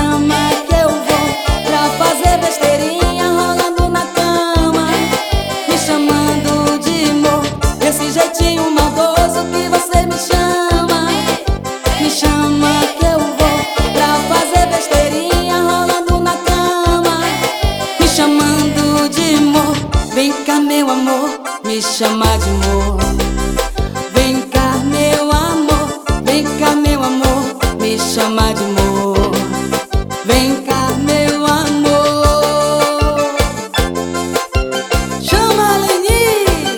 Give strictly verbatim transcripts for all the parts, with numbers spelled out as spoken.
chama que eu vou pra fazer besteirinha rolando na cama, me chamando de amor. Esse jeitinho maldoso que você me chama. Me chama que eu vou pra fazer besteirinha rolando na cama, me chamando de amor. Vem cá meu amor, me chama de amor. Vem cá meu amor, vem cá meu amor, me chama de amor. Vem cá meu amor. Chama Leni.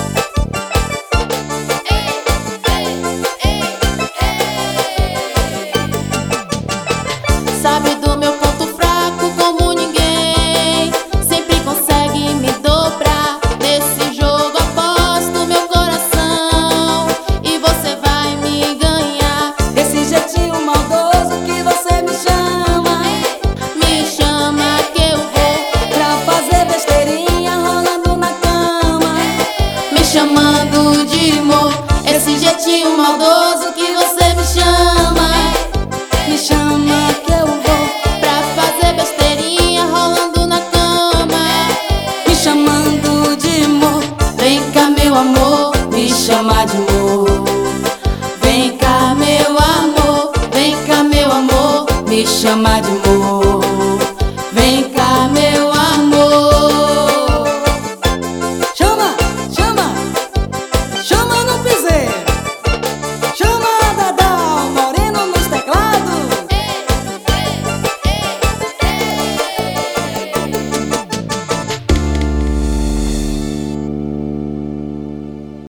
Sabe do meu ponto fraco como ninguém, sempre consegue me dobrar. Nesse jogo aposto meu coração e você vai me ganhar. Esse jeitinho maldoso que você me chama. Me chama que eu vou pra fazer besteirinha rolando na cama, me chamando de amor. Esse jeitinho maldoso que você me chama. me chama que eu vou Pra fazer besteirinha rolando na cama, me chamando de amor. vem cá meu amor, Me chama de amor. vem cá meu amor, vem cá meu amor, Me chama de amor.